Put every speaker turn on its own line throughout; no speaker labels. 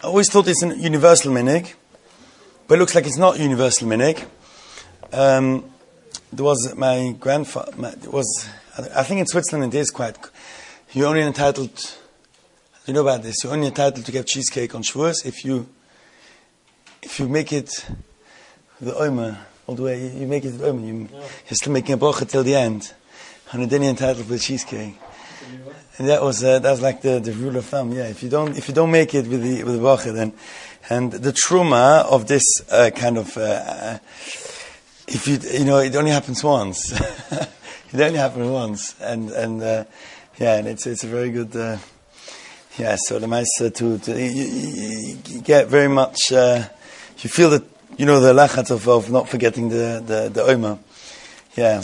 I always thought it's a universal minig, but it looks like it's not universal minig. There was my grandfather. I think in Switzerland it is quite. You're only entitled. You know about this. You're only entitled to get cheesecake on Shavuos if you make it the omer all the way. You make it the omer. You're still making a bracha till the end, and then you're entitled for the cheesecake. And that was like the rule of thumb. Yeah, if you don't make it with the bracha, then, and the truma of this kind of if it only happens once. It only happens once, and it's a very good. So the mice you get very much. You feel that the lachat of not forgetting the omer. Yeah.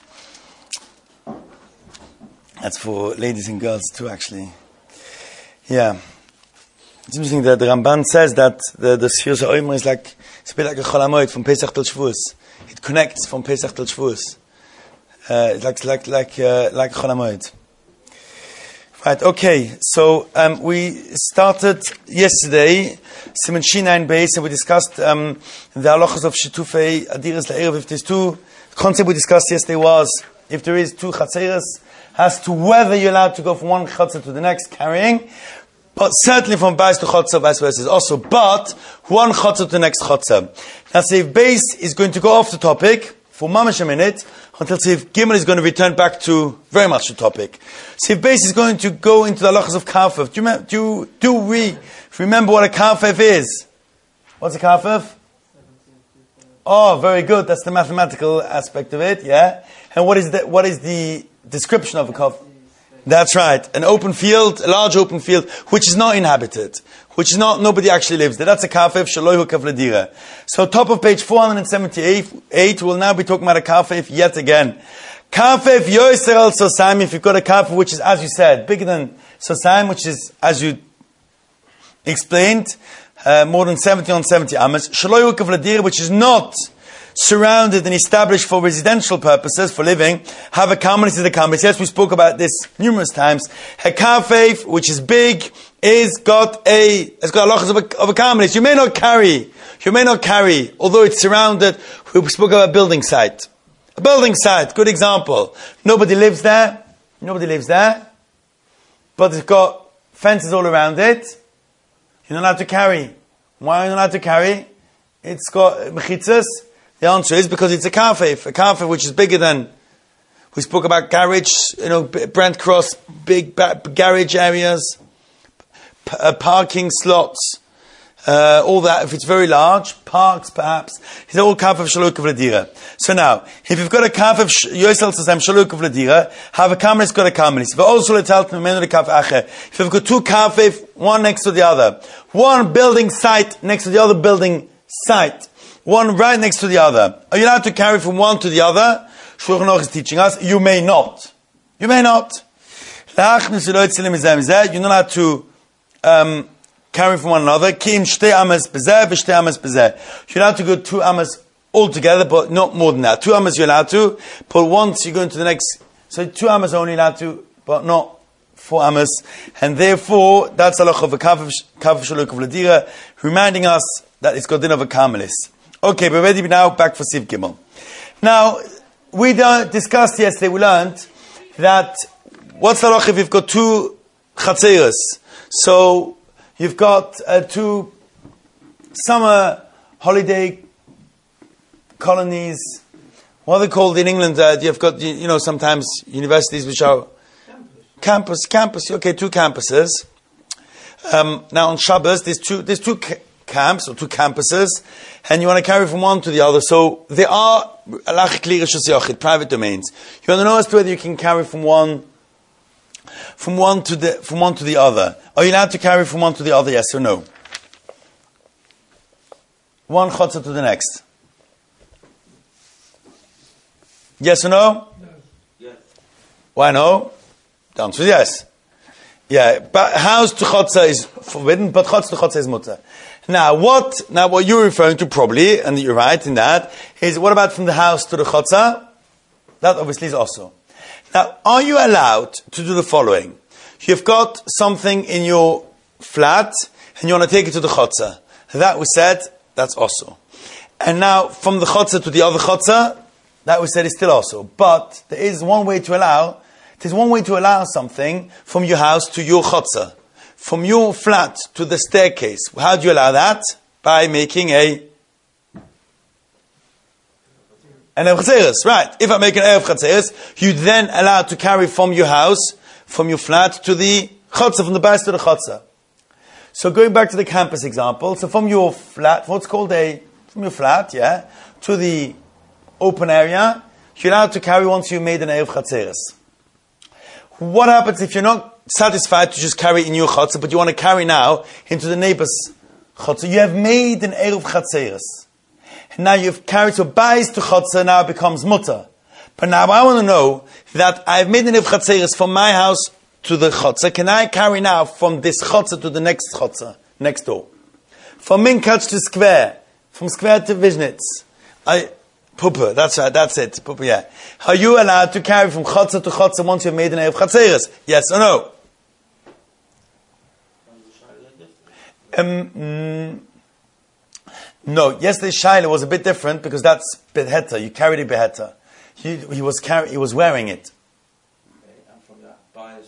That's for ladies and girls too, actually. Yeah. It's interesting that the Ramban says that the Sfiras HaOmer is it's a bit like a Chol HaMoed from Pesach till Shavuos. It connects from Pesach till Shavuos. It's like a Chol HaMoed. Right, okay. So, we started yesterday, Siman Shinayin Beis, and we discussed, the halachos of Shetufei Adiras La'erev. If there's two, the concept we discussed yesterday was, if there is two chatzeres, as to whether you're allowed to go from one chatzah to the next carrying, but certainly from bais to chatzah, vice versa also, but one chatzah to the next chatzah. Now, Seif Beis is going to go off the topic for mamash a minute, until Seif Gimel is going to return back to very much the topic. Seif Beis is going to go into the halachas of kafef. Do we remember what a kafef is? What's a kafef? Oh, very good. That's the mathematical aspect of it, yeah? And what is the description of a kafef? That's right. An open field, a large open field, which is not inhabited. Nobody actually lives there. That's a kafef, shaloihu kavladira. So top of page 478, we'll now be talking about a kafef yet again. Kafef yoiser al sosaim, if you've got a kafef which is, as you said, bigger than sosaim, which is, as you explained, more than 70 on 70 amas. Shaloihu kavladira, which is not surrounded and established for residential purposes, for living. Have a kamalis is a kamalis. Yes, we spoke about this numerous times. A kafef, which is big, it's got halachas of a kamalis. You may not carry, although it's surrounded. We spoke about a building site. A building site, good example. Nobody lives there, but it's got fences all around it. You're not allowed to carry. Why are you not allowed to carry? It's got mechitzas. The answer is because it's a kafef which is bigger than, we spoke about garage, Brent Cross, big garage areas, parking slots, all that. If it's very large, parks perhaps, it's all kafef shaluk v'ladira. So now, if you've got a kafef yosel tzasem shaluk v'ladira, have a kamalis, got a kamalis. Also letalt memenu the kaf acher. If you've got two kafef, one next to the other, one building site next to the other building site, one right next to the other. Are you allowed to carry from one to the other? Shulchan Aruch is teaching us, you may not. You're not allowed to carry from one another. You're allowed to go 2 amas altogether, but not more than that. 2 amas you're allowed to, but once you go into the next, so 2 amas only allowed to, but not 4 amas. And therefore, that's a halach of a kafef shaluk of ladira, reminding us that it's got din of a kamalis. Okay, we're ready now, back for Siv Gimel. Now, we discussed yesterday, we learned that what's the halach if you've got 2 chatzeros? So, you've got 2 summer holiday colonies. What are they called in England? You've got, sometimes universities which are campus. Okay, 2 campuses. Now on Shabbos, there's two camps or 2 campuses, and you want to carry from one to the other. So there are private domains. You want to know as to whether you can carry from one to the other. Are you allowed to carry from one to the other? Yes or no? One chotzer to the next. Yes or no? No. Yes. Why no? The answer is yes. Yeah, but house to chotzer is forbidden, but chotzer to chotzer is mutter. Now what you're referring to probably, and you're right in that, is what about from the house to the chotzer? That obviously is also. Now, are you allowed to do the following? You've got something in your flat, and you want to take it to the Chotzer. That we said, that's also. And now, from the Chotzer to the other Chotzer, that we said is still also. But there is one way to allow something from your house to your Chotzer. From your flat to the staircase. How do you allow that? By making an Erev Chatzeres. Right. If I make an Erev Chatzeres, you then allow to carry from your house, from your flat to the Chotzer, from the base to the Chotzer. So going back to the campus example, so from your flat, from your flat, to the open area, you're allowed to carry once you've made an Erev Chatzeres. What happens if you're not satisfied to just carry in your Chotzer, but you want to carry now into the neighbor's Chotzer? You have made an Erev Chatzeres. And now you've carried to Bais to Chotzer, now it becomes Mutter. But now I want to know that I've made an Erev Chatzeres from my house to the Chotzer. Can I carry now from this Chotzer to the next Chotzer, next door? From Minkach to Square, from Square to Vishnitz. Puppe, that's right, that's it. Puppe, yeah. Are you allowed to carry from Chotzer to Chotzer once you've made an Erev Chatzeres? Yes or no? No. Yesterday's Shaila was a bit different because that's Beheta. You carried a Beheta. He was wearing it.
Okay, and from the bias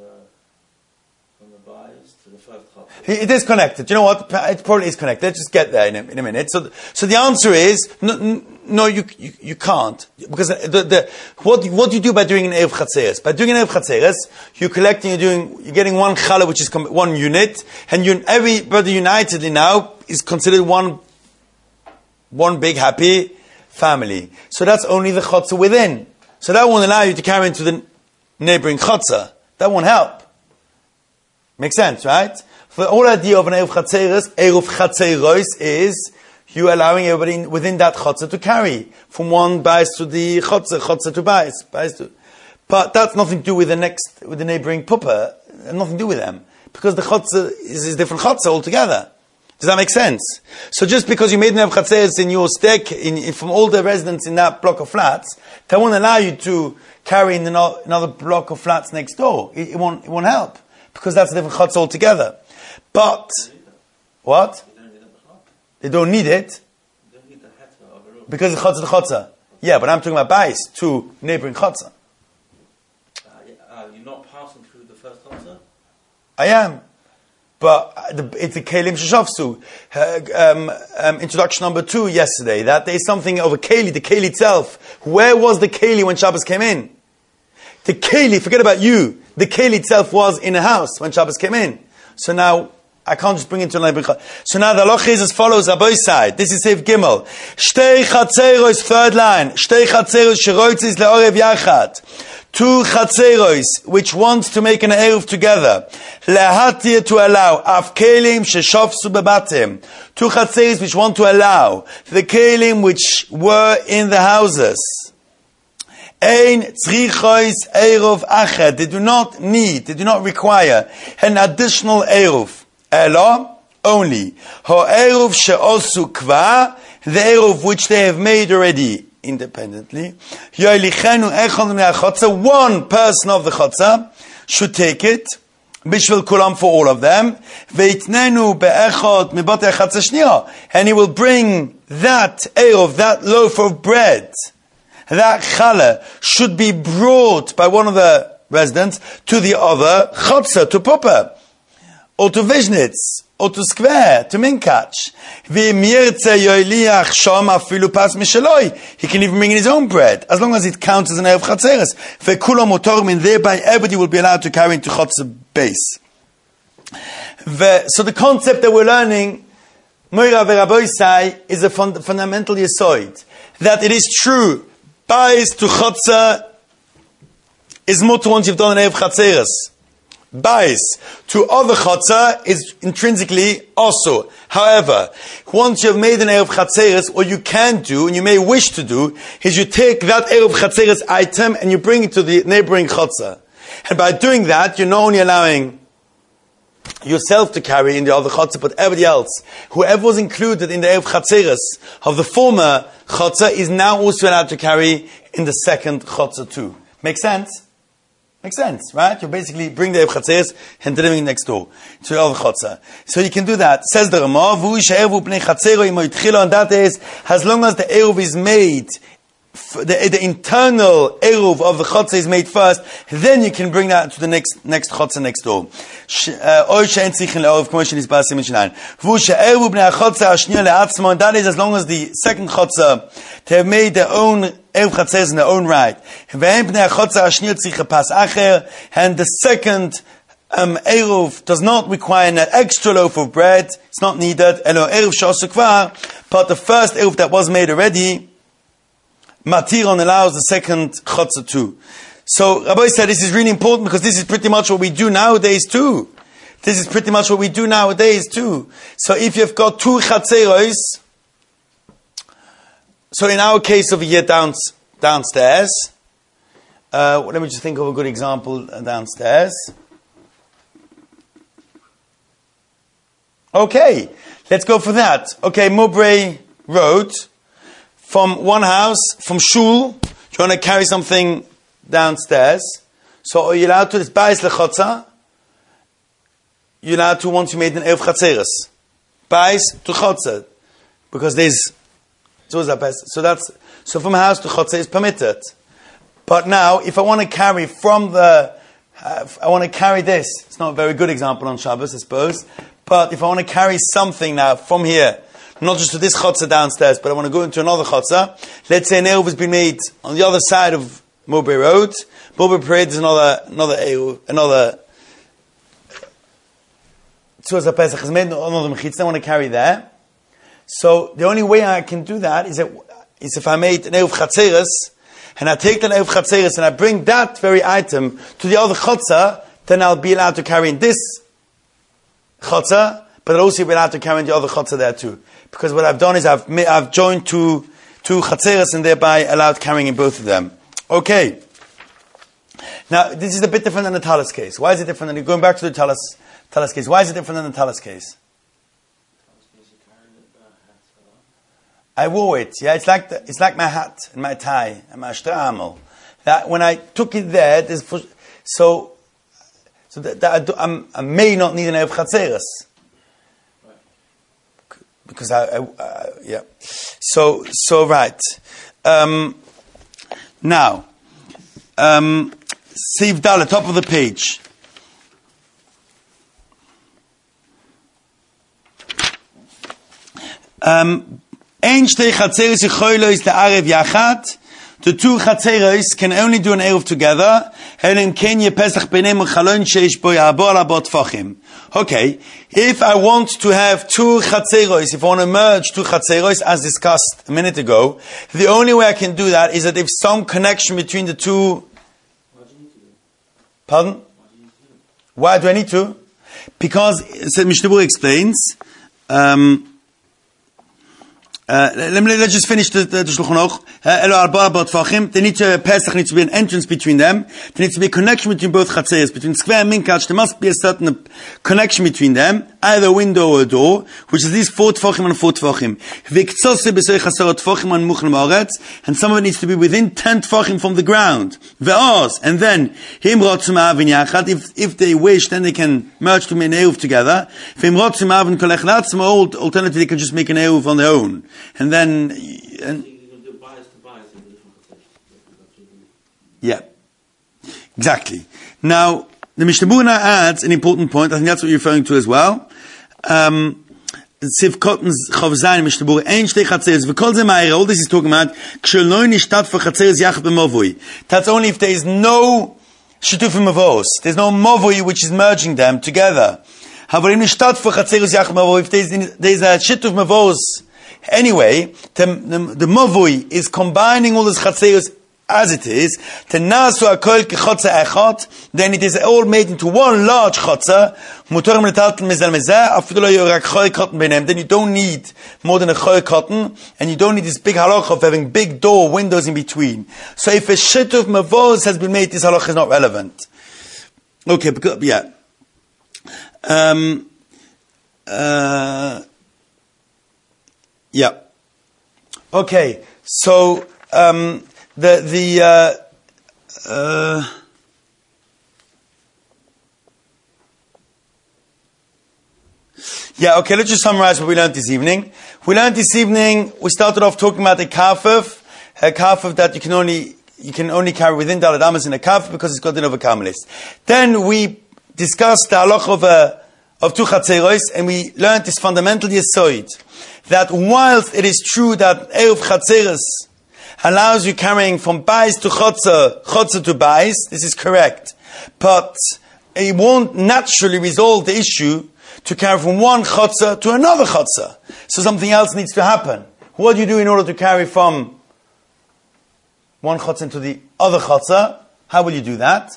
to the first Chotzer.
It is connected. You know what? It probably is connected. Let's just get there in a minute. So the answer is no. You can't, because what you do by doing an Erev Chatzeres? By doing an Erev Chatzeres, you're getting one challah, which is one unit, and everybody unitedly now is considered one big happy family. So that's only the Chotzer within. So that won't allow you to carry into the neighboring Chotzer. That won't help. Makes sense, right? The whole idea of an Erev Chatzeros is you allowing everybody within that Chotzer to carry from one Bais to the Chotzer to Bais to. But that's nothing to do with the neighboring Puppe, nothing to do with them. Because the Chotzer is different Chotzer altogether. Does that make sense? So just because you made an Erev Chatzeres in your from all the residents in that block of flats, that won't allow you to carry in another block of flats next door. It won't help. Because that's a different Chotzer altogether. But, what? They don't need it. Because it's Chotzer to Chotzer. Yeah, but I'm talking about Bais to neighboring Chotzer.
You're not passing through the first Chotzer?
I am. But it's the Kelim Sheshavsu. Introduction number 2 yesterday. That there is something of a Keli, the Keli itself. Where was the Keli when Shabbos came in? The Keli, forget about you. The Keli itself was in a house when Shabbos came in. So now, I can't just bring it to an neighboring. So now the halacha is as follows, Aboy side. This is Seif Gimel. Shtei Chatzeros, third line. Shtei Chatzeros sheroitzis le'orev yachad. 2 Chatzeros, which wants to make an Eruv together. Lehatir, to allow. Af Kelim sheshofsu bebatim. 2 Chatzeros which want to allow the Kelim which were in the houses. Ein tzrichois Eruv ached. They do not require an additional Eruv. Elo, only. Ho Eruv she'osu kva, the Eruv which they have made already independently. Yoilichenu echad me'achotza, one person of the chotza should take it. Bishvil kulam, for all of them. Veitnenu be'echad mibate chatza shniya, and he will bring that Eruv, that loaf of bread, that challah, should be brought by one of the residents to the other chotza, to Puppe, or to Vishnitz, or to Square, to Minkach. He can even bring in his own bread, as long as it counts as an Erev Chatzeres. Thereby everybody will be allowed to carry into Chotzer base. So the concept that we're learning, Moira Veraboisai, is a fundamental yesoid. That it is true, Bais to Chotzer is mutter once you've done an Erev Chatzeres. Bais to other Chotzer is intrinsically also. However, once you've made an Erev Chatzeres, what you can do, and you may wish to do, is you take that Erev Chatzeres item and you bring it to the neighboring Chotzer. And by doing that, you're not only allowing yourself to carry in the other Chotzer, but everybody else. Whoever was included in the Erev Chatzeres of the former Chotzer is now also allowed to carry in the second Chotzer too. Make sense? Makes sense, right? You basically bring the Eruv Chatzeres and deliver it next door to the other Chotzer. So you can do that. Says the Ramah, V'hu she'eruv b'nei Chatzero imo yitchilo, and that is, as long as the Eruv is made, the internal Eruv of the Chotzer is made first, then you can bring that to the next Chotzer next door. Oy she'en tzichin le'eruv, k'mo she'nisbar siman shnayin. V'hu she'eruv b'nei Chotzer ha'shniya le'atzmo, and that is as long as the second Chotzer, they have made their own Eruv Chatzeres in their own right. And the second Eruv does not require an extra loaf of bread. It's not needed. But the first Eruv that was made already, Matiron allows the second Chotzer too. So Rabbi said this is really important because this is pretty much what we do nowadays too. So if you've got two Chatzeros, so in our case over here downstairs, let me just think of a good example downstairs. Okay, let's go for that. Okay, Mowbray Road, from one house, from Shul, you want to carry something downstairs. So are you allowed to, this Bais Lechotza, you're allowed to, once you made an Eruv Chatzeres, Bais to Chotza, because there's so from house to Chotzer is permitted. But now, if I want to carry from I want to carry this. It's not a very good example on Shabbos, I suppose. But if I want to carry something now from here, not just to this Chotzer downstairs, but I want to go into another Chotzer. Let's say an Eruv has been made on the other side of Mowbray Road. Mowbray Parade is another Tzuzah Pesach has made another Mechitza. I want to carry there. So the only way I can do that is if I made an Eruv Chatzeres, and I take the Eruv Chatzeres and I bring that very item to the other Chotzer, then I'll be allowed to carry in this Chotzer, but I'll also be allowed to carry in the other Chotzer there too. Because what I've done is I've joined two Chatzeres and thereby allowed carrying in both of them. Okay. Now, this is a bit different than the Talis case. Why is it different than, going back to the Talis case, why is it different than the Talis case? I wore it. Yeah, it's like my hat and my tie and my shtamel. That when I took it there, I may not need an Eruv Chatzeres because yeah. So right. Now, Siv Dalet, top of the page. The two Chatzeros can only do an Eruv together. Okay, if I want to have two Chatzeros, if I want to merge two Chatzeros, as discussed a minute ago, the only way I can do that is that if some connection between the two... Pardon? Why do I need to? Because, so Mishnah Berurah explains... let's just finish the Shulchan Aruch. Pesach needs to be an entrance between them. There needs to be a connection between both Chatzeres, between Square and Minkach. There must be a certain connection between them, either a window or a door, which is these 4 Tfachim and 4 Tfachim. And some of it needs to be within 10 Tfachim from the ground. And then, if they wish, then they can merge to make an Eruv together. Alternatively, they can just make an Eruv on their own. And then, yeah, exactly. Now, the Mishnah Berurah adds an important point. I think that's what you're referring to as well. Siv Kotten's Chav Zayin Mishnah Berurah Ein Shtei Chatzeres V'kol Ze Ma'ira. All this is talking about K'sheloi Nishtat for Chatzeres Yachad B'Movui. That's only if there is no Shituf Mavos. There's no Movui which is merging them together. Havarim Nishtat for Chatzeres Yachad B'Movui. If there's a Shituf Mavos. Anyway, the Mavui is combining all these Chatzeros as it is. Then it is all made into one large Chotzer. Then you don't need more than a choy cotton, and you don't need this big halach of having big door windows in between. So if a shit of mavos has been made, this halach is not relevant. Okay, because, yeah. Yeah. Okay. So Yeah, okay, let's just summarize what we learned this evening. We started off talking about a kafif that you can only carry within Daled Amas in a kafif because it's got an overkamelis. Then we discussed the halach of two chatzeros, and we learned this fundamental yesod, that whilst it is true that Eruv Chatzeros allows you carrying from Bais to Chotzer to Bais, this is correct, but it won't naturally resolve the issue to carry from one Chotzer to another Chotzer. So something else needs to happen. What do you do in order to carry from one Chotzer to the other Chotzer? How will you do that?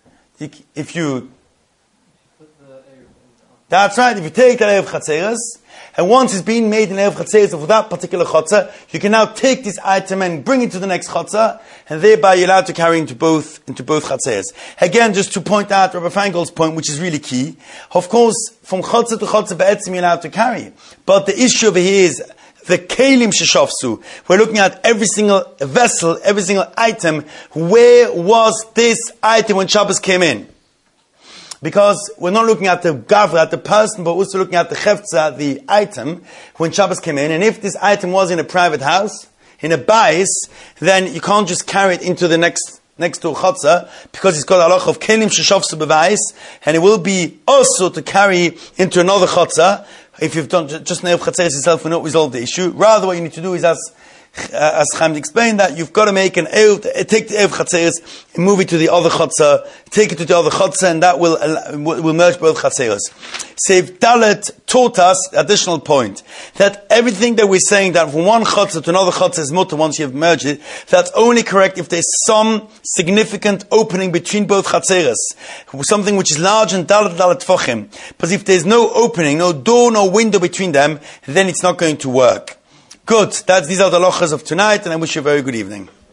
That's right, if you take that Eruv Chatzeros, and once it's been made in Eruv Chatzeros for that particular Chotzer, you can now take this item and bring it to the next Chotzer, and thereby you're allowed to carry into both Chatzeros. Again, just to point out Rabbi Feingold's point, which is really key, of course, from Chotzer to Chotzer be'etzim you're allowed to carry. But the issue over here is the kelim sheshofsu. We're looking at every single vessel, every single item. Where was this item when Shabbos came in? Because we're not looking at the gavra, at the person, but also looking at the chefza, the item, when Shabbos came in. And if this item was in a private house, in a bais, then you can't just carry it into the next door chotzer, because it's got a halach of kelim sheshofsu b'bais, and it will be also to carry into another chotzer. If you've done just Eruv Chatzeros yourself, will not resolve the issue. Rather, what you need to do is, as Chaim explained, that you've got to make take the Eruv Chatzeros and move it to the other Chotzer, take it to the other Chotzer, and that will merge both Chatzeros. Seif Dalet taught us, additional point, that everything that we're saying that from one Chotzer to another Chotzer is mutter once you've merged it, that's only correct if there's some significant opening between both Chatzeros, something which is large and Dalet Tfachim. But if there's no opening, no door, no window between them, then it's not going to work. Good. These are the halachas of tonight, and I wish you a very good evening.